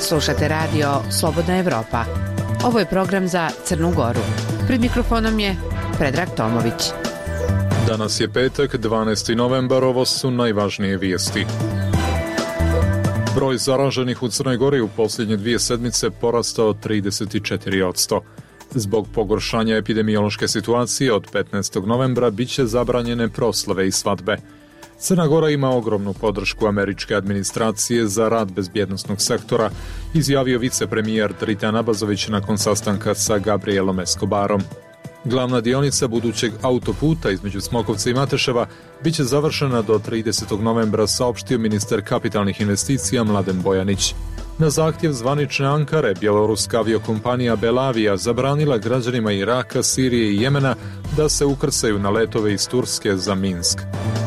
Slušate radio Slobodna Evropa. Ovo je program za Crnu Goru. Pred mikrofonom je Predrag Tomović. Danas je petak, 12. novembar, ovo su najvažnije vijesti. Broj zaraženih u Crnoj Gori u posljednje 2 sedmice porastao 34%. Zbog pogoršanja epidemiološke situacije od 15. novembra bit će zabranjene proslave i svadbe. Crna Gora ima ogromnu podršku američke administracije za rad bezbjednosnog sektora, izjavio vicepremijer Dritan Abazović nakon sastanka sa Gabrielom Escobarom. Glavna dionica budućeg autoputa između Smokovca i Mateševa biće završena do 30. novembra, saopštio ministar kapitalnih investicija Mladen Bojanić. Na zahtjev zvanične Ankare, bjeloruska aviokompanija Belavija zabranila građanima Iraka, Sirije i Jemena da se ukrcaju na letove iz Turske za Minsk.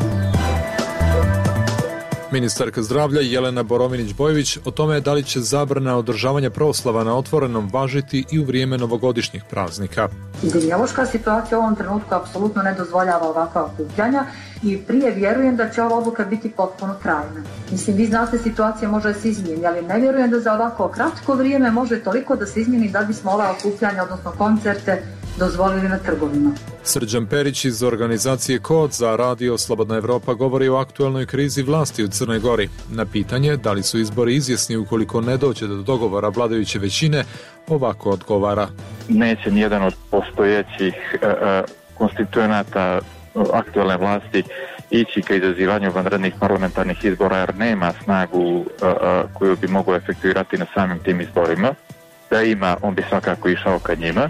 Ministarka zdravlja Jelena Borovinić-Bojović o tome da li će zabrana održavanja proslava na otvorenom važiti i u vrijeme novogodišnjih praznika. Epidemiološka situacija u ovom trenutku apsolutno ne dozvoljava ovakva okupljanja i prije vjerujem da će ova odluka biti potpuno trajna. Mislim, vi znate, situacija može da se izmijeni, ali ne vjerujem da za ovako kratko vrijeme može toliko da se izmijeni da bismo ova okupljanja, odnosno koncerte, dozvolili na trgovima. Srđan Perić iz organizacije KOD za radio Slobodna Evropa govori o aktualnoj krizi vlasti u Crnoj Gori. Na pitanje da li su izbori izvjesni ukoliko ne dođe do dogovora vladajuće većine, ovako odgovara. Neće nijedan od postojećih konstituenata aktualne vlasti ići ka izazivanju vanrednih parlamentarnih izbora jer nema snagu koju bi mogao efektuirati na samim tim izborima. Da ima, on bi svakako išao ka njima.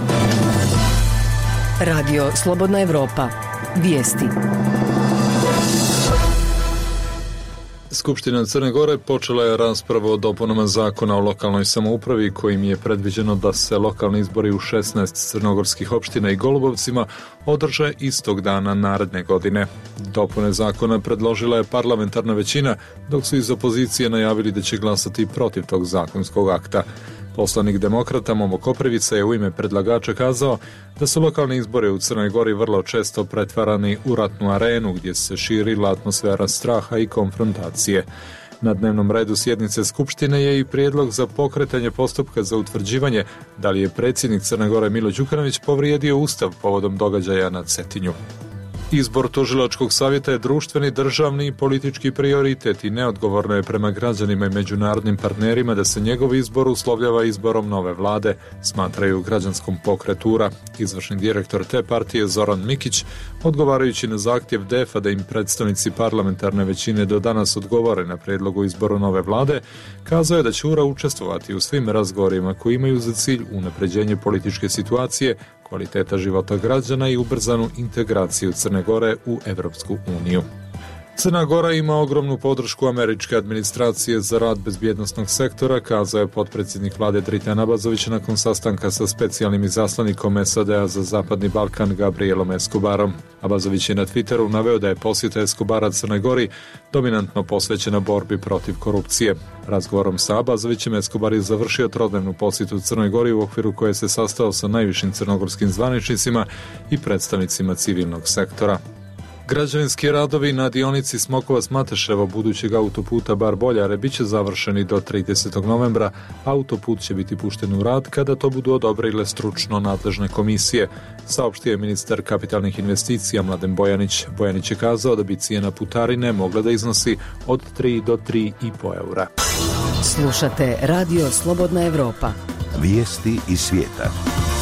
Radio Slobodna Evropa. Vijesti. Skupština Crne Gore počela je raspravu o dopunama zakona o lokalnoj samoupravi kojim je predviđeno da se lokalni izbori u 16 crnogorskih opština i Golubovcima održe istog dana naredne godine. Dopune zakona predložila je parlamentarna većina, dok su iz opozicije najavili da će glasati protiv tog zakonskog akta. Poslanik demokrata Momo Koprivica je u ime predlagača kazao da su lokalni izbori u Crnoj Gori vrlo često pretvarani u ratnu arenu gdje se širila atmosfera straha i konfrontacije. Na dnevnom redu sjednice Skupštine je i prijedlog za pokretanje postupka za utvrđivanje da li je predsjednik Crne Gore Milo Đukanović povrijedio Ustav povodom događaja na Cetinju. Izbor tužilačkog savjeta je društveni, državni i politički prioritet i neodgovorno je prema građanima i međunarodnim partnerima da se njegov izbor uslovljava izborom nove vlade, smatraju u građanskom pokretu URA. Izvršni direktor te partije Zoran Mikić, odgovarajući na zahtjev DEF-a da im predstavnici parlamentarne većine do danas odgovore na prijedlogu izboru nove vlade, kazao je da će URA učestvovati u svim razgovorima koji imaju za cilj unapređenje političke situacije, kvaliteta života građana i ubrzanu integraciju Crne Gore u Evropsku uniju. Crna Gora ima ogromnu podršku američke administracije za rad bezbjednosnog sektora, kazao je potpredsjednik vlade Dritan Abazović nakon sastanka sa specijalnim izaslanikom SAD-a za Zapadni Balkan Gabrielom Escobarom. Abazović je na Twitteru naveo da je posjeta Escobara Crnoj Gori dominantno posvećena borbi protiv korupcije. Razgovorom sa Abazovićem Escobar je završio trodnevnu posjetu Crnoj Gori u okviru koje se sastao sa najvišim crnogorskim zvaničnicima i predstavnicima civilnog sektora. Građevinski radovi na dionici Smokovac-Mateševo budućeg autoputa Bar-Boljare bit će završeni do 30. novembra. Autoput će biti pušten u rad kada to budu odobrile stručno nadležne komisije, saopštio je ministar kapitalnih investicija Mladen Bojanić. Bojanić je kazao da bi cijena putarine mogla da iznosi od 3 do 3,5 eura. Slušate Radio Slobodna Evropa. Vijesti iz svijeta.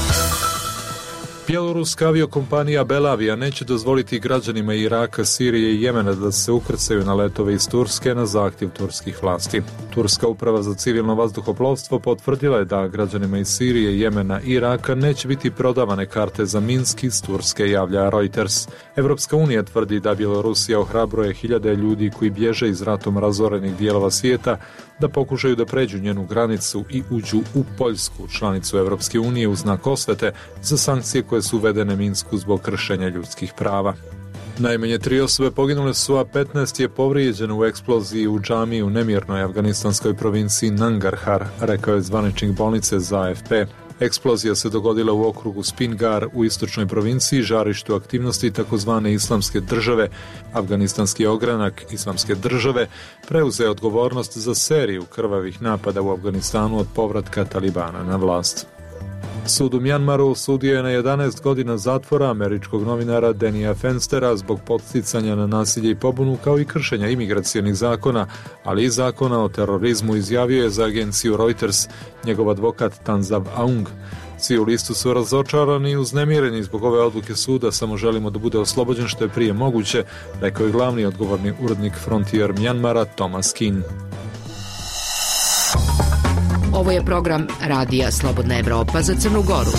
Bjeloruska aviokompanija Belavija neće dozvoliti građanima Iraka, Sirije i Jemena da se ukrcaju na letove iz Turske na zahtjev turskih vlasti. Turska uprava za civilno vazduhoplovstvo potvrdila je da građanima iz Sirije, Jemena i Iraka neće biti prodavane karte za Minsk iz Turske, javlja Reuters. Evropska unija tvrdi da Bjelorusija ohrabruje hiljade ljudi koji bježe iz ratom razorenih dijelova svijeta da pokušaju da pređu njenu granicu i uđu u Poljsku, članicu Evropske unije, u znak osvete za sankcije koje su uvedene Minsku zbog kršenja ljudskih prava. Najmanje 3 osobe poginule su, a 15 je povrijeđeno u eksploziji u džamiji u nemirnoj afganistanskoj provinciji Nangarhar, rekao je zvaničnik bolnice za AFP. Eksplozija se dogodila u okrugu Spingar u istočnoj provinciji, žarištu aktivnosti takozvane Islamske države. Afganistanski ogranak Islamske države preuzeo odgovornost za seriju krvavih napada u Afganistanu od povratka Talibana na vlast. Sud u Mjanmaru osudio je na 11 godina zatvora američkog novinara Denija Fenstera zbog podsticanja na nasilje i pobunu kao i kršenja imigracionih zakona, ali i zakona o terorizmu, izjavio je za agenciju Reuters njegov advokat Tanzav Aung. Svi u listu su razočarani i uznemireni zbog ove odluke suda, samo želimo da bude oslobođen što je prije moguće, rekao je glavni odgovorni urednik Frontier Mjanmara Thomas Keane. Ovo je program Radija Slobodna Evropa za Crnu Goru.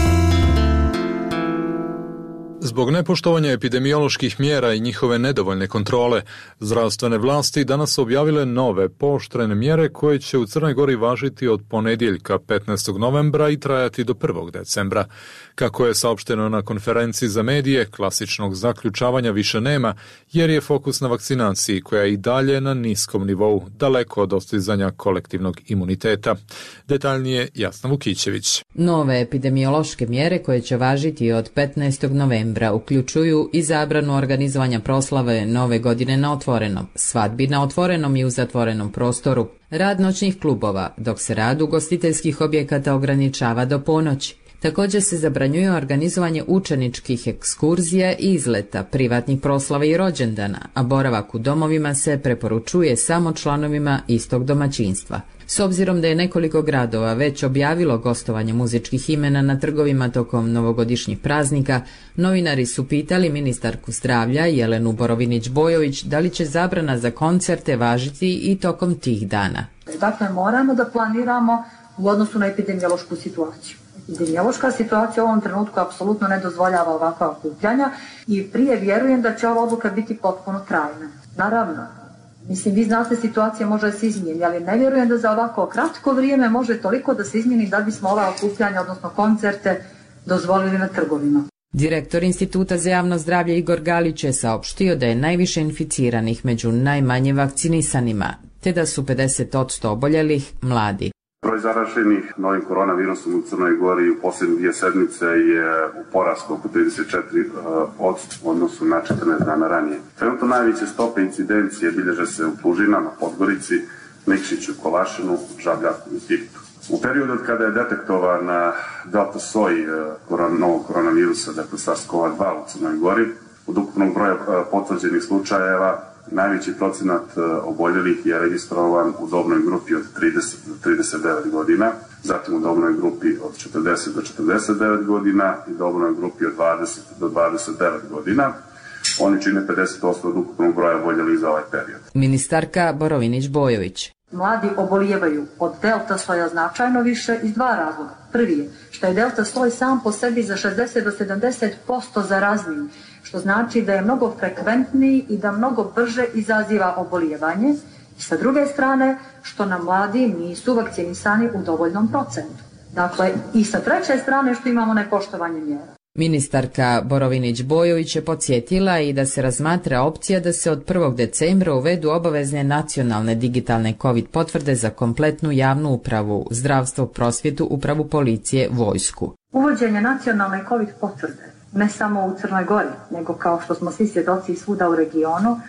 Zbog nepoštovanja epidemioloških mjera i njihove nedovoljne kontrole, zdravstvene vlasti danas su objavile nove pooštrene mjere koje će u Crnoj Gori važiti od ponedjeljka 15. novembra i trajati do 1. decembra. Kako je saopšteno na konferenciji za medije, klasičnog zaključavanja više nema, jer je fokus na vakcinaciji koja je i dalje na niskom nivou, daleko od dostizanja kolektivnog imuniteta. Detaljnije Jasna Vukićević. Nove epidemiološke mjere koje će važiti od 15. novembra uključuju i zabranu organizovanja proslave Nove godine na otvorenom, svadbi na otvorenom i u zatvorenom prostoru, rad noćnih klubova, dok se rad ugostiteljskih objekata ograničava do ponoći. Također se zabranjuje organizovanje učeničkih ekskurzija i izleta, privatnih proslava i rođendana, a boravak u domovima se preporučuje samo članovima istog domaćinstva. S obzirom da je nekoliko gradova već objavilo gostovanje muzičkih imena na trgovima tokom novogodišnjih praznika, novinari su pitali ministarku zdravlja Jelenu Borovinić-Bojović da li će zabrana za koncerte važiti i tokom tih dana. Dakle, moramo da planiramo u odnosu na epidemiološku situaciju. Epidemiološka situacija u ovom trenutku apsolutno ne dozvoljava ovakva okupljanja i prije vjerujem da će ova odluka biti potpuno trajna. Naravno, vi znate, situacija može da se izmijeni, ali ne vjerujem da za ovako kratko vrijeme može toliko da se izmijeni da bismo ova okupljanja, odnosno koncerte, dozvolili na trgovima. Direktor Instituta za javno zdravlje Igor Galić je saopštio da je najviše inficiranih među najmanje vakcinisanima, te da su 50% oboljelih mladi. Broj zaraženih novim koronavirusom u Crnoj Gori u posljednje 2 sedmice je u porastu oko 34% u odnosu na 14 dana ranije. Trenutno najveće stope incidencije bilježe se u Plužinama, Podgorici, Nikšiću, Kolašinu, Žabljaku i Skiptu. U periodu od kada je detektovan delta soj novog koronavirusa, dakle SARS-CoV-2 u Crnoj Gori, od ukupnog broja potvrđenih slučajeva najveći procenat oboljelih je registrovan u dobnoj grupi od 30 do 39 godina, zatim u dobnoj grupi od 40 do 49 godina i dobnoj grupi od 20 do 29 godina. Oni čine 50% od ukupnog broja oboljelih za ovaj period. Ministarka Borovinić-Bojović. Mladi obolijevaju od delta soja značajno više iz 2 razloga. Prvi je što je delta soj sam po sebi za 60 do 70% zarazniji, što znači da je mnogo frekventniji i da mnogo brže izaziva obolijevanje. I sa druge strane, što nam mladi nisu vakcinisani u dovoljnom procentu. Dakle, i sa treće strane što imamo nepoštovanje mjera. Ministarka Borovinić-Bojović je podsjetila i da se razmatra opcija da se od 1. decembra uvedu obavezne nacionalne digitalne COVID potvrde za kompletnu javnu upravu, zdravstvo, prosvjetu, upravu policije, vojsku. Uvođenje nacionalne COVID potvrde, ne samo u Crnoj Gori, nego kao što smo svi svjedoci svuda u regionu,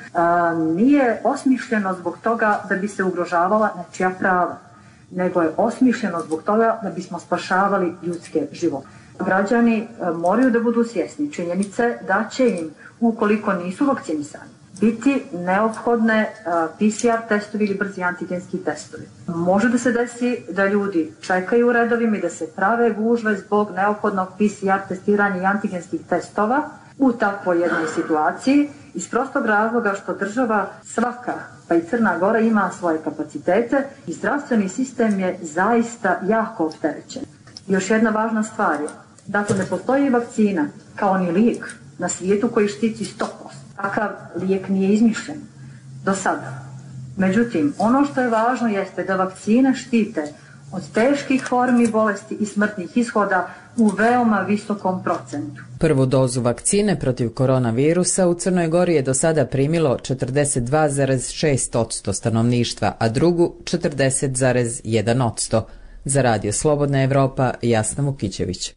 nije osmišljeno zbog toga da bi se ugrožavala nečija prava, nego je osmišljeno zbog toga da bismo spašavali ljudske živote. Građani moraju da budu svjesni činjenice da će im, ukoliko nisu vakcinisani, biti neophodne PCR testovi ili brzi antigenski testovi. Može da se desi da ljudi čekaju u redovima i da se prave gužve zbog neophodnog PCR testiranja i antigenskih testova u takvoj jednoj situaciji, iz prostog razloga što država svaka, pa i Crna Gora, ima svoje kapacitete i zdravstveni sistem je zaista jako opterećen. Još jedna važna stvar je, dakle, ne postoji vakcina kao ni lijek na svijetu koji štiti 100%. Takav lijek nije izmišljen do sada. Međutim, ono što je važno jeste da vakcine štite od teških formi bolesti i smrtnih ishoda u veoma visokom procentu. Prvu dozu vakcine protiv koronavirusa u Crnoj Gori je do sada primilo 42,6% stanovništva, a drugu 40,1%. Za Radio Slobodna Evropa, Jasna Vukićević.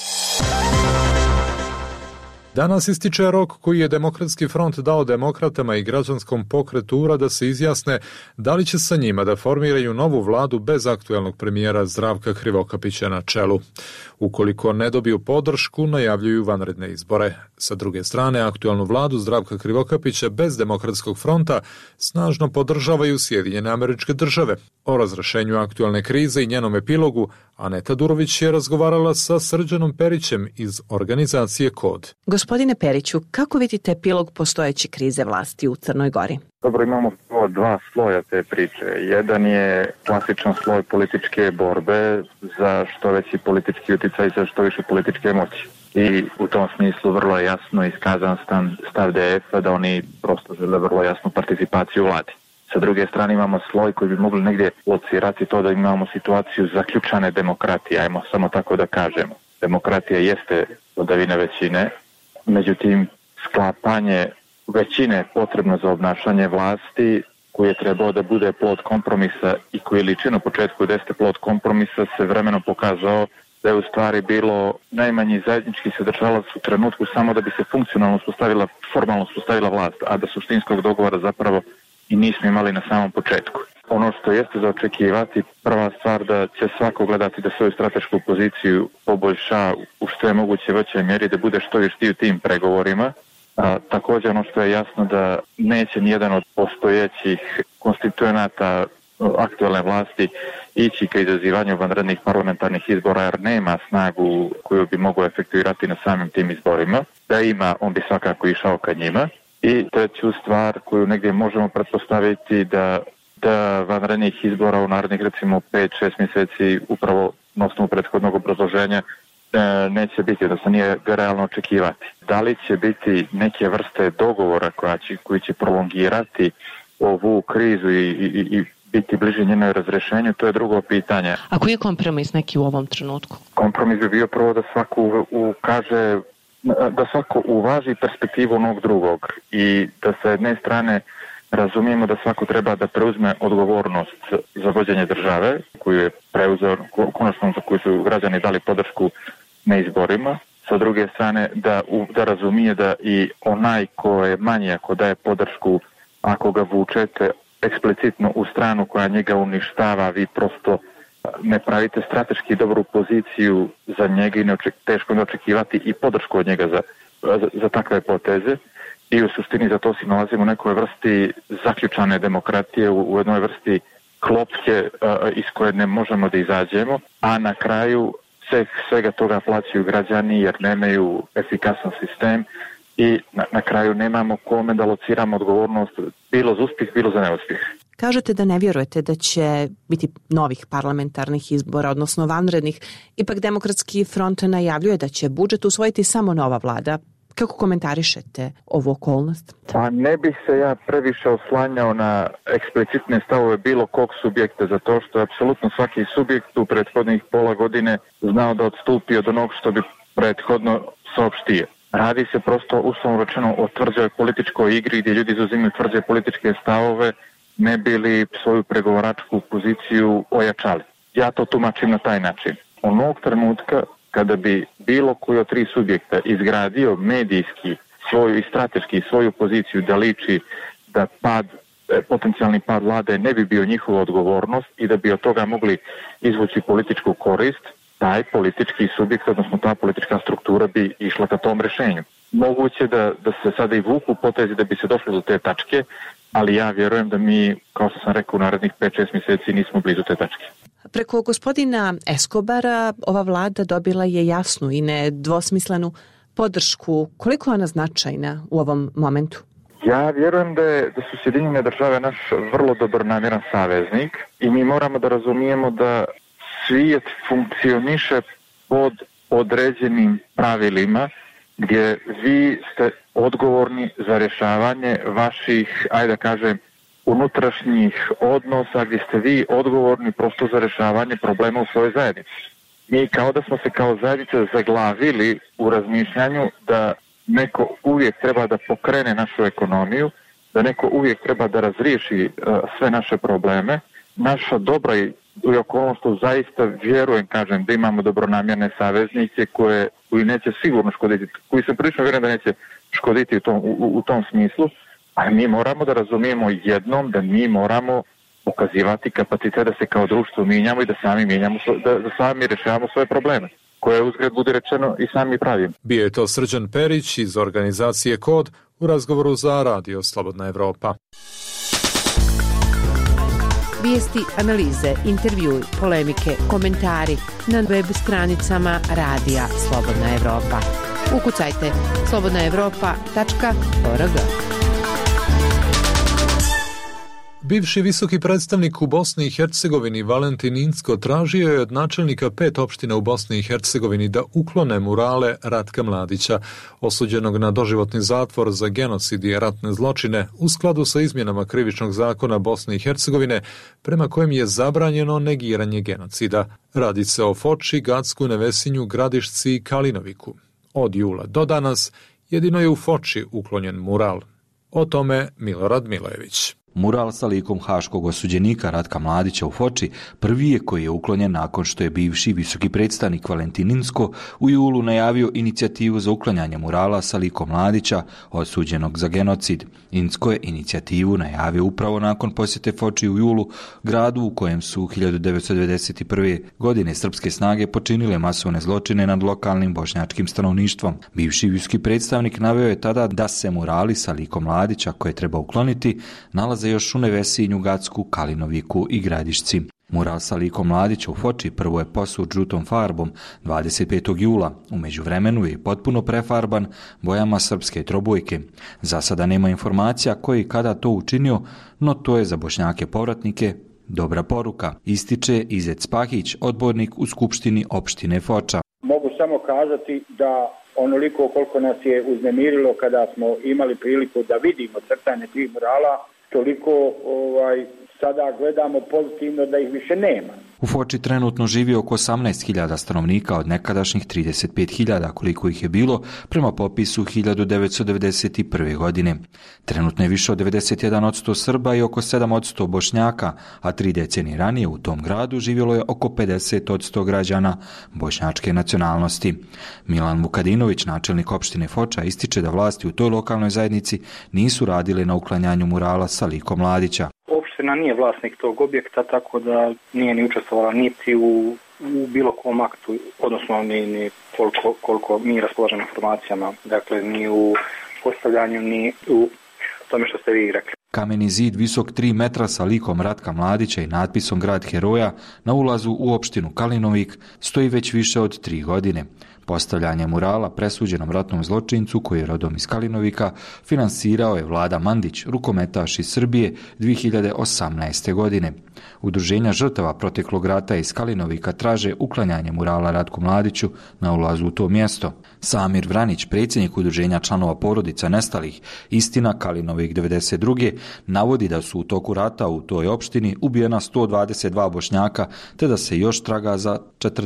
Danas ističe rok koji je Demokratski front dao demokratama i građanskom pokretu URA da se izjasne da li će sa njima da formiraju novu vladu bez aktuelnog premijera Zdravka Krivokapića na čelu. Ukoliko ne dobiju podršku, najavljuju vanredne izbore. Sa druge strane, aktuelnu vladu Zdravka Krivokapića bez Demokratskog fronta snažno podržavaju Sjedinjene Američke Države. O razrešenju aktuelne krize i njenom epilogu Aneta Durović je razgovarala sa Srđanom Perićem iz organizacije KOD. Gospodine Periću, kako vidite epilog postojeće krize vlasti u Crnoj Gori? Dobro, imamo dva sloja te priče. Jedan je klasičan sloj političke borbe za što veći politički uticaj, za što više političke moći. I u tom smislu vrlo je jasno iskazan stav DF-a da oni prosto žele vrlo jasnu participaciju u vladi. Sa druge strane imamo sloj koji bi mogli negdje locirati to da imamo situaciju zaključane demokratije, ajmo samo tako da kažemo. Demokratija jeste vladavina većine, međutim sklapanje većine potrebno za obnašanje vlasti koji je trebao da bude plod kompromisa i koji je liči na početku da jeste plod kompromisa se vremenom pokazao da je u stvari bilo najmanji zajednički sadržalac u trenutku samo da bi se funkcionalno formalno uspostavila vlast, a da suštinskog dogovora zapravo i nismo imali na samom početku. Ono što jeste za očekivati, prva stvar da će svako gledati da svoju stratešku poziciju poboljša u što je moguće većoj mjeri, da bude što vještiji u tim pregovorima. Također ono što je jasno da neće nijedan od postojećih konstituenata aktualne vlasti ići ka izazivanju vanrednih parlamentarnih izbora jer nema snagu koju bi mogao efektuirati na samim tim izborima. Da ima, on bi svakako išao ka njima. I treću stvar koju negdje možemo pretpostaviti da vanrednih izbora u narednih recimo 5-6 mjeseci upravo na osnovu prethodnog obrazloženja neće biti, da se nije realno očekivati. Da li će biti neke vrste dogovora koji će prolongirati ovu krizu i biti bliži njenoj razrešenju, to je drugo pitanje. A koji je kompromis neki u ovom trenutku? Kompromis bi bio prvo da svako uvaži perspektivu onog drugog i da sa jedne strane razumijemo da svako treba da preuzme odgovornost za vođenje države koju je preuzeo, konačno za koju su građani dali podršku na izborima. Sa druge strane da razumije da i onaj ko je manji ako daje podršku, ako ga vučete eksplicitno u stranu koja njega uništava, vi prosto ne pravite strateški dobru poziciju za njega i teško ne očekivati i podršku od njega za takve poteze. I u suštini za to si nalazimo u nekoj vrsti zaključane demokratije, u jednoj vrsti klopke iz koje ne možemo da izađemo, a na kraju svega toga plaćaju građani jer nemaju efikasan sistem i na kraju nemamo kome da lociramo odgovornost bilo za uspjeh, bilo za neuspjeh. Kažete da ne vjerujete da će biti novih parlamentarnih izbora, odnosno vanrednih. Ipak Demokratski front najavljuje da će budžet usvojiti samo nova vlada. Kako komentarišete ovu okolnost? Pa ne bih se ja previše oslanjao na eksplicitne stavove bilo kog subjekta, zato što je apsolutno svaki subjekt u prethodnih pola godine znao da odstupi od onog što bi prethodno saopštio. Radi se prosto, uslovno rečeno, o tvrđoj političkoj igri gdje ljudi zauzimaju tvrđe političke stavove, ne bili svoju pregovaračku poziciju ojačali. Ja to tumačim na taj način. Onog trenutka kada bi bilo koji od tri subjekta izgradio medijski svoju i strateški svoju poziciju da liči da potencijalni pad vlade ne bi bio njihova odgovornost i da bi od toga mogli izvući političku korist, taj politički subjekt, odnosno ta politička struktura bi išla ka tom rješenju. Moguće da se sada i vuku potezi da bi se došlo do te tačke, ali ja vjerujem da mi, kao što sam rekao, u narednih 5-6 mjeseci nismo blizu te tačke. Preko gospodina Escobara ova vlada dobila je jasnu i nedvosmislenu podršku. Koliko je ona značajna u ovom momentu? Ja vjerujem da su Sjedinjene Države naš vrlo dobronamjeran saveznik i mi moramo da razumijemo da svijet funkcioniše pod određenim pravilima gdje vi ste odgovorni za rješavanje vaših, ajde da kažem, unutrašnjih odnosa gdje ste vi odgovorni prosto za rješavanje problema u svojoj zajednici. Mi kao da smo se kao zajednica zaglavili u razmišljanju da neko uvijek treba da pokrene našu ekonomiju, da neko uvijek treba da razriješi sve naše probleme. Naša dobra i u okolnostu zaista vjerujem, kažem, da imamo dobronamjerne saveznike koji neće sigurno škoditi, koji sam prilično vjerujem da neće škoditi u tom smislu, a mi moramo da razumijemo jednom da mi moramo pokazivati kapacitet da se kao društvo mijenjamo i da sami rješavamo svoje probleme, koje uzgled bude rečeno i sami pravimo. Bio je to Srđan Perić iz organizacije KOD u razgovoru za Radio Slobodna Evropa. Vijesti, analize, intervjui, polemike, komentari na web stranicama Radija Slobodna Evropa. Ukucajte slobodnaevropa.org. Bivši visoki predstavnik u Bosni i Hercegovini Valentin Incko tražio je od načelnika 5 opština u Bosni i Hercegovini da uklone murale Ratka Mladića, osuđenog na doživotni zatvor za genocid i ratne zločine u skladu sa izmjenama krivičnog zakona Bosne i Hercegovine, prema kojem je zabranjeno negiranje genocida. Radi se o Foči, Gacku, Nevesinju, Gradišci i Kalinoviku. Od jula do danas jedino je u Foči uklonjen mural. O tome Milorad Milojević. Mural sa likom haškog osuđenika Ratka Mladića u Foči prvi je koji je uklonjen nakon što je bivši visoki predstavnik Valentin Incko u julu najavio inicijativu za uklanjanje murala sa likom Mladića osuđenog za genocid. Incko je inicijativu najavio upravo nakon posjete Foči u julu, gradu u kojem su 1991. godine srpske snage počinile masovne zločine nad lokalnim bošnjačkim stanovništvom. Bivši visoki predstavnik naveo je tada da se murali sa likom Mladića koje treba ukloniti nalaze još u Nevesinju, Gacku, Kalinoviku i Gradišci. Mural sa likom Mladića u Foči prvo je posut žutom farbom 25. jula. U međuvremenu je potpuno prefarban bojama srpske trobojke. Za sada nema informacija koji i kada to učinio, no to je za bošnjake povratnike dobra poruka, ističe Izet Spahić, odbornik u Skupštini opštine Foča. Mogu samo kazati da onoliko koliko nas je uznemirilo kada smo imali priliku da vidimo crtanje tih murala, toliko sada gledamo pozitivno da ih više nema. U Foči trenutno živi oko 18.000 stanovnika od nekadašnjih 35.000 koliko ih je bilo prema popisu 1991. godine. Trenutno je više od 91% Srba i oko 7% Bošnjaka, a 3 decenije ranije u tom gradu živjelo je oko 50% građana bošnjačke nacionalnosti. Milan Vukadinović, načelnik opštine Foča, ističe da vlasti u toj lokalnoj zajednici nisu radile na uklanjanju murala sa likom Mladića. Opština nije vlasnik tog objekta, tako da nije ni učestvovala niti u bilo kom aktu, odnosno ni koliko mi raspolažemo informacijama, dakle ni u postavljanju, ni u tome što ste vi rekli. Kameni zid visok 3 metra sa likom Ratka Mladića i natpisom Grad heroja na ulazu u opštinu Kalinovik stoji već više od 3 godine. Postavljanje murala presuđenom ratnom zločincu koji je rodom iz Kalinovika finansirao je Vlada Mandić, rukometaš iz Srbije 2018. godine. Udruženja žrtava proteklog rata iz Kalinovika traže uklanjanje murala Ratku Mladiću na ulazu u to mjesto. Samir Vranić, predsjednik udruženja članova porodica nestalih Istina Kalinovik 92. navodi da su u toku rata u toj opštini ubijena 122 Bošnjaka te da se još traga za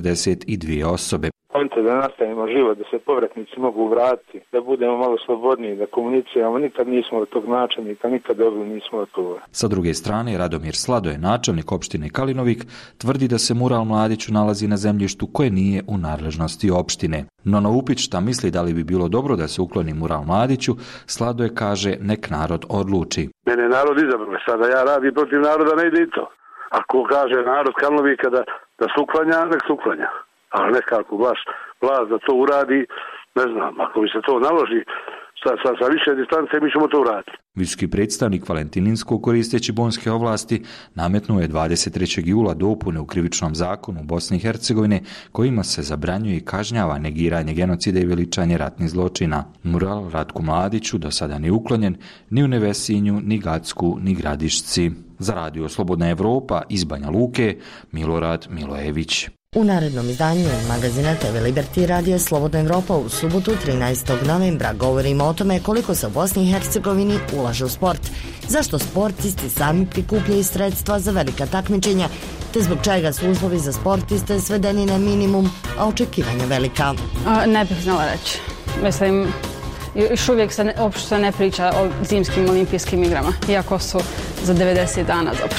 42 osobe. Da nastavimo život, da se povratnici mogu vratiti, da budemo malo slobodniji, da komuniciramo. Nikad nismo od tog načelnika, nikad dobili nismo odgovor. Sa druge strane, Radomir Sladoje, načelnik opštine Kalinovik, tvrdi da se mural Mladiću nalazi na zemljištu koje nije u nadležnosti opštine. No na upit šta misli da li bi bilo dobro da se ukloni mural Mladiću, Sladoje kaže nek narod odluči. Mene narod izabrao, sada ja radim protiv naroda, ne ide i to. Ako kaže narod Kalinovika da se uklanja, nek se uklanja. Ali nekako vlast da to uradi, ne znam, ako bi se to naloži sa više distance, mi ćemo to uraditi. Visoki predstavnik Valentin Incko, koristeći bonske ovlasti, nametnuo je 23. jula dopune u krivičnom zakonu Bosne i Hercegovine kojima se zabranjuje i kažnjava negiranje genocida i veličanje ratnih zločina. Mural Ratku Mladiću do sada nije uklonjen ni u Nevesinju, ni Gacku, ni Gradišci. Za Radio Slobodna Evropa iz Banja Luke, Milorad Milojević. U narednom izdanju magazina TV Liberty Radio Slobodna Evropa u subotu 13. novembra govorimo o tome koliko se u Bosni i Hercegovini ulaže u sport, zašto sportisti sami prikupljaju sredstva za velika takmičenja, te zbog čega su uslovi za sportiste svedeni na minimum, a očekivanja velika. Ne bih znala reći. Mislim, još uvijek se uopšte ne priča o zimskim olimpijskim igrama, iako su za 90 dana zapravo.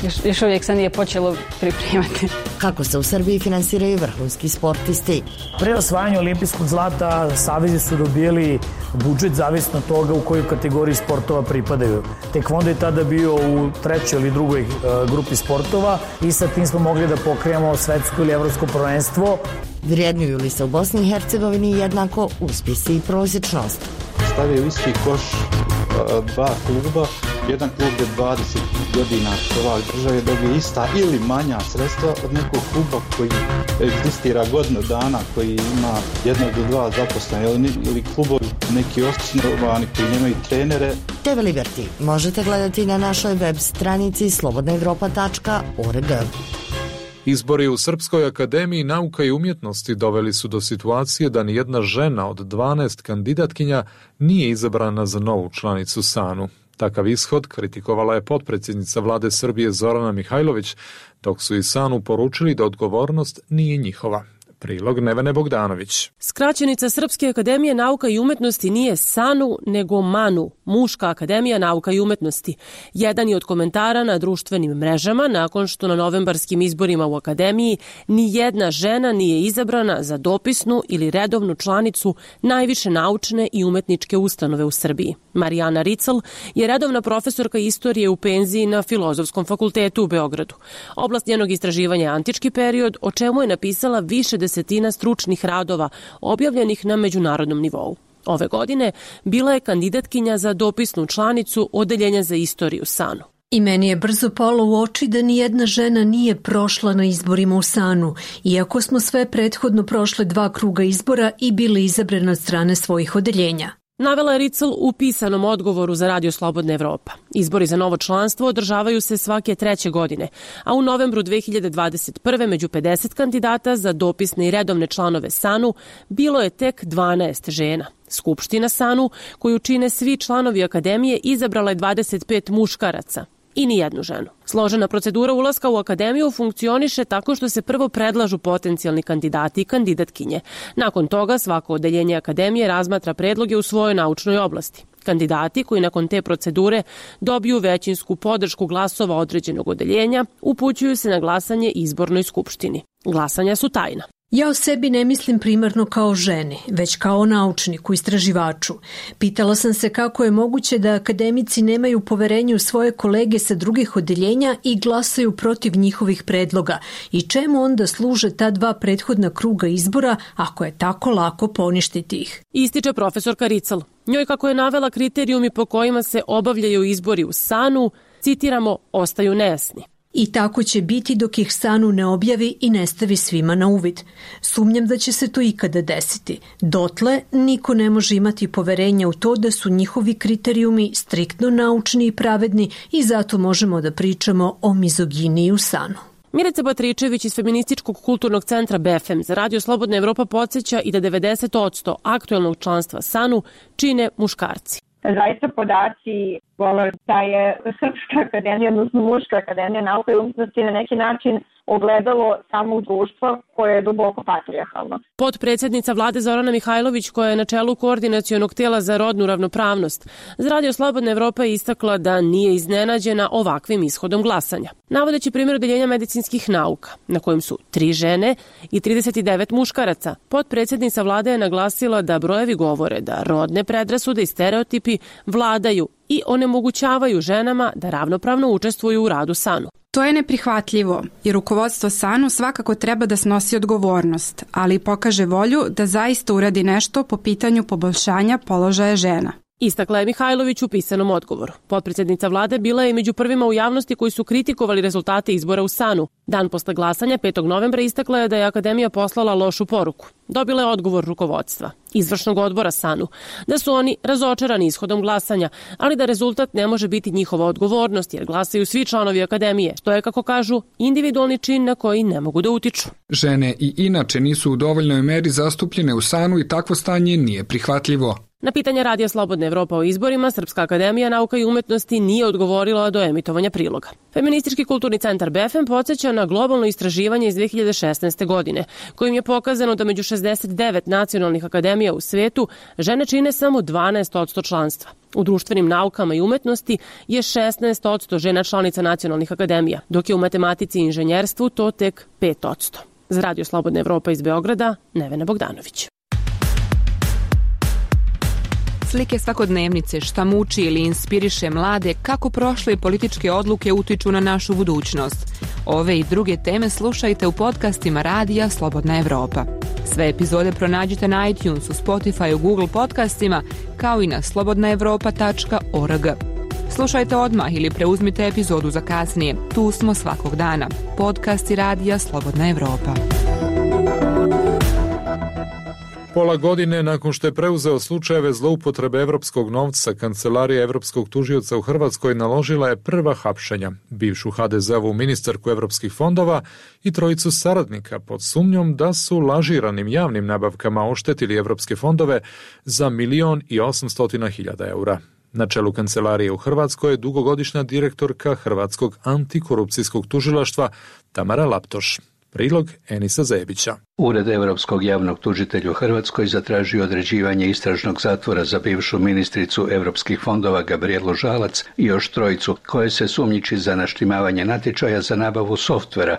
još uvijek se nije počelo pripremati. Kako se u Srbiji finansiraju vrhunski sportisti? Pre osvajanja olimpijskog zlata savezi su dobili budžet zavisno od toga u kojoj kategoriji sportova pripadaju. Tekvondo je tada bio u trećoj ili drugoj grupi sportova i sa tim smo mogli da pokrijemo svetsko ili evropsko prvenstvo. Vrijednuju li se u Bosni i Hercegovini jednako uspjesi i prosječnost? Stavio isti koš dva kluba, jedan klub je 20 godina prvak države dobije ista ili manja sredstva od nekog kluba koji egzistira godinu dana, koji ima 1 do 2 zaposlene ili klubovi neki osnovani koji nemaju trenere. TV Liberty možete gledati na našoj web stranici slobodnaevropa.org. Izbori u Srpskoj akademiji nauka i umjetnosti doveli su do situacije da nijedna žena od 12 kandidatkinja nije izabrana za novu članicu SANU. Takav ishod kritikovala je potpredsjednica vlade Srbije Zorana Mihajlović, dok su i SANU poručili da odgovornost nije njihova. Prilog Nevene Bogdanović. Skraćenica Srpske akademije nauka i umetnosti nije SANU, nego MANU, Muška akademija nauka i umetnosti. Jedan je od komentara na društvenim mrežama nakon što na novembarskim izborima u akademiji ni jedna žena nije izabrana za dopisnu ili redovnu članicu najviše naučne i umetničke ustanove u Srbiji. Marijana Rical je redovna profesorka istorije u penziji na Filozofskom fakultetu u Beogradu. Oblast njenog istraživanja je antički period, o čemu je napisala više desetina stručnih radova objavljenih na međunarodnom nivou. Ove godine bila je kandidatkinja za dopisnu članicu Odeljenja za istoriju SANU. I meni je brzo palo u oči da nijedna žena nije prošla na izborima u SANU, iako smo sve prethodno prošle 2 kruga izbora i bile izabrane od strane svojih odeljenja. Navela je Rical u pisanom odgovoru za Radio Slobodna Evropa. Izbori za novo članstvo održavaju se svake 3. godine, a u novembru 2021. među 50 kandidata za dopisne i redovne članove SANU bilo je tek 12 žena. Skupština SANU, koju čine svi članovi akademije, izabrala je 25 muškaraca i nijednu ženu. Složena procedura ulaska u akademiju funkcioniše tako što se prvo predlažu potencijalni kandidati i kandidatkinje. Nakon toga svako odeljenje akademije razmatra predloge u svojoj naučnoj oblasti. Kandidati koji nakon te procedure dobiju većinsku podršku glasova određenog odeljenja upućuju se na glasanje izbornoj skupštini. Glasanja su tajna. Ja o sebi ne mislim primarno kao ženi, već kao naučniku, istraživaču. Pitala sam se kako je moguće da akademici nemaju poverenje u svoje kolege sa drugih odeljenja i glasaju protiv njihovih predloga i čemu onda služe ta 2 prethodna kruga izbora ako je tako lako poništiti ih. Ističe profesorka Rical. Njoj, kako je navela, kriterijumi po kojima se obavljaju izbori u SANU, citiramo, ostaju nejasni. I tako će biti dok ih SANU ne objavi i ne stavi svima na uvid. Sumnjam da će se to ikada desiti. Dotle niko ne može imati poverenja u to da su njihovi kriterijumi striktno naučni i pravedni i zato možemo da pričamo o mizoginiji u SANU. Milica Batričević iz Feminističkog kulturnog centra BFM za Radio Slobodna Evropa podsjeća i da 90% aktuelnog članstva SANU čine muškarci. Zaista podaci govore da je Srpska akademija, odnosno Muška akademija nauka i umetnosti na neki način ogledalo samog društva koje je duboko patrijarhalno. Potpredsjednica vlade Zorana Mihajlović, koja je na čelu koordinacionog tela za rodnu ravnopravnost, za Radio Slobodna Evropa je istakla da nije iznenađena ovakvim ishodom glasanja. Navodeći primjer odeljenja medicinskih nauka, na kojem su 3 žene i 39 muškaraca, potpredsjednica vlade je naglasila da brojevi govore da rodne predrasude i stereotipi vladaju i onemogućavaju ženama da ravnopravno učestvuju u radu SANU. To je neprihvatljivo, jer rukovodstvo SANU svakako treba da snosi odgovornost, ali i pokaže volju da zaista uradi nešto po pitanju poboljšanja položaja žena. Istakla je Mihajlović u pisanom odgovoru. Potpredsjednica vlade bila je među prvima u javnosti koji su kritikovali rezultate izbora u SANU. Dan posle glasanja, 5. novembra, istakla je da je akademija poslala lošu poruku. Dobila je odgovor rukovodstva, izvršnog odbora SANU, da su oni razočarani ishodom glasanja, ali da rezultat ne može biti njihova odgovornost jer glasaju svi članovi akademije, što je, kako kažu, individualni čin na koji ne mogu da utiču. Žene i inače nisu u dovoljnoj meri zastupljene u SANU i takvo stanje nije prihvatljivo. Na pitanje Radija Slobodna Evropa o izborima, Srpska akademija nauka i umetnosti nije odgovorila do emitovanja priloga. Feministički kulturni centar BEFEM podsjeća na globalno istraživanje iz 2016. godine, kojim je pokazano da među 69 nacionalnih akademija u svetu žene čine samo 12% članstva. U društvenim naukama i umetnosti je 16% žena članica nacionalnih akademija, dok je u matematici i inženjerstvu to tek 5%. Za Radio Slobodna Evropa iz Beograda, Nevena Bogdanović. Slike svakodnevnice, šta muči ili inspiriše mlade, kako prošle političke odluke utiču na našu budućnost. Ove i druge teme slušajte u podcastima Radija Slobodna Evropa. Sve epizode pronađite na iTunesu, Spotify, Google podcastima, kao i na slobodnaevropa.org. Slušajte odmah ili preuzmite epizodu za kasnije. Tu smo svakog dana. Podcasti Radija Slobodna Evropa. Pola godine nakon što je preuzeo slučajeve zloupotrebe evropskog novca, Kancelarija evropskog tužioca u Hrvatskoj naložila je prva hapšenja, bivšu HDZ-ovu ministarku evropskih fondova i trojicu saradnika pod sumnjom da su lažiranim javnim nabavkama oštetili evropske fondove za 1.800.000 eura. Na čelu Kancelarije u Hrvatskoj je dugogodišnja direktorka Hrvatskog antikorupcijskog tužilaštva Tamara Laptoš. Prilog Enisa Zebića. Ured Europskog javnog tužitelja u Hrvatskoj zatražio određivanje istražnog zatvora za bivšu ministricu europskih fondova Gabrijelu Žalac i još trojicu koje se sumnjiči za naštimavanje natječaja za nabavu softvera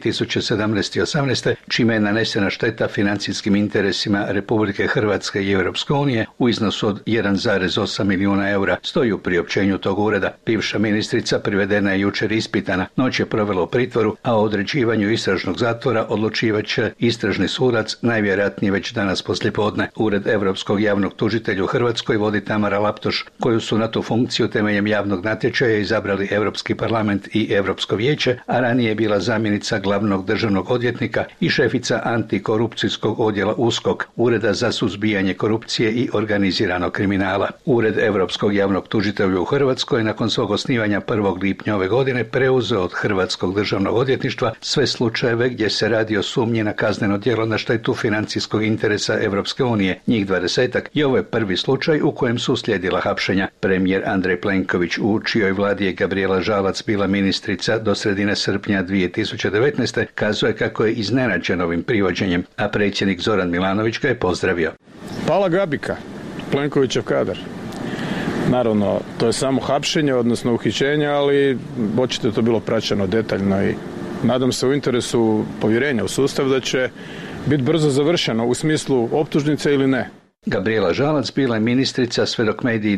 2017. i 2018. čime je nanesena šteta financijskim interesima Republike Hrvatske i Europske unije u iznosu od 1,8 milijuna eura, stoji u priopćenju tog ureda. Bivša ministrica privedena je jučer ispitana, noć je provela u pritvoru, a o određivanju istražnog zatvora odlučivat će istražni sudac najvjerojatnije već danas poslijepodne. Ured Europskog javnog tužitelja u Hrvatskoj vodi Tamara Laptoš, koju su na tu funkciju temeljem javnog natječaja izabrali Europski parlament i Europsko vijeće, a ranije je bila zamjenica glavnog državnog odvjetnika i šefica antikorupcijskog odjela USKOK, Ureda za suzbijanje korupcije i organiziranog kriminala. Ured Europskog javnog tužitelja u Hrvatskoj nakon svog osnivanja 1. lipnja ove godine preuzeo od Hrvatskog državnog odvjetništva sve slučajeve gdje se radi o sumnji na kazneno djelo na štetu financijskog interesa Europske unije, njih 20-ak, i ovo je prvi slučaj u kojem su uslijedila hapšenja. Premijer Andrej Plenković, u čijoj vladi je Gabrijela Žalac bila ministrica do sredine srpnja 2019. kazuje kako je iznenađen ovim privođenjem, a predsjednik Zoran Milanović ga je pozdravio. Pala Gabika, Plenkovićev kadar. Naravno, to je samo hapšenje, odnosno uhićenje, ali očito je to bilo praćeno detaljno i nadam se u interesu povjerenja u sustav da će biti brzo završeno u smislu optužnice ili ne. Gabrijela Žalac bila je ministrica sve dok mediji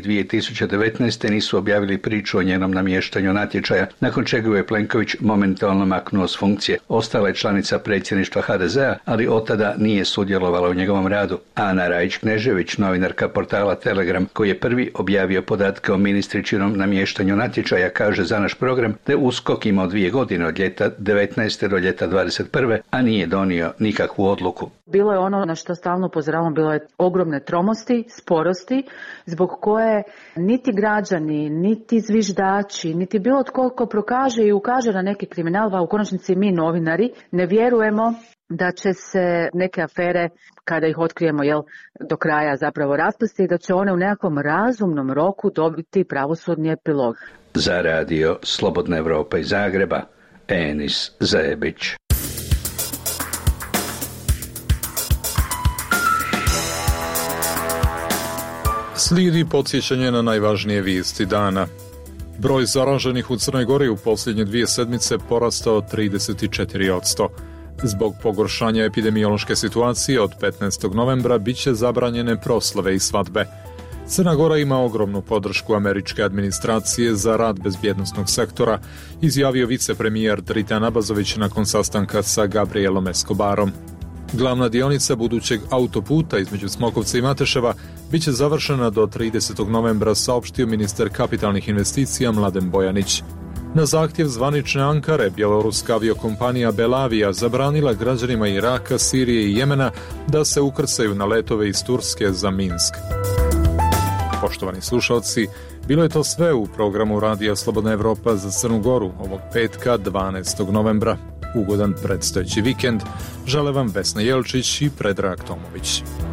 2019. nisu objavili priču o njenom namještanju natječaja, nakon čega je Plenković momentalno maknuo s funkcije. Ostala je članica predsjedništva HDZ-a, ali od tada nije sudjelovala u njegovom radu. Ana Rajić-Knežević, novinarka portala Telegram, koji je prvi objavio podatke o ministričinom namještanju natječaja, kaže za naš program da je USKOK imao 2 godine od ljeta 19. do ljeta 21. a nije donio nikakvu odluku. Bilo je ono na što stalno upozoravamo, bilo je ogromne tromosti, sporosti, zbog koje niti građani, niti zviždači, niti bilo tko prokaže i ukaže na neki kriminal, a u konačnici mi novinari ne vjerujemo da će se neke afere, kada ih otkrijemo do kraja zapravo raspasti, da će one u nekakvom razumnom roku dobiti pravosudni epilog. Za Radio Slobodna Evropa iz Zagreba, Enis Zebić. Slijedi podsjećanje na najvažnije vijesti dana. Broj zaraženih u Crnoj Gori u posljednje 2 sedmice porastao 34%. Zbog pogoršanja epidemiološke situacije od 15. novembra bit će zabranjene proslave i svadbe. Crna Gora ima ogromnu podršku američke administracije za rad bezbjednosnog sektora, izjavio vicepremijer Dritan Abazović nakon sastanka sa Gabrielom Escobarom. Glavna dionica budućeg autoputa između Smokovca i Mateševa biće završena do 30. novembra, saopštio ministar kapitalnih investicija Mladen Bojanić. Na zahtjev zvanične Ankare, bjeloruska aviokompanija Belavija zabranila građanima Iraka, Sirije i Jemena da se ukrcaju na letove iz Turske za Minsk. Poštovani slušalci, bilo je to sve u programu Radija Slobodna Evropa za Crnu Goru ovog petka 12. novembra. Ugodan predstojeći vikend žele vam Vesna Jelčić i Predrag Tomović.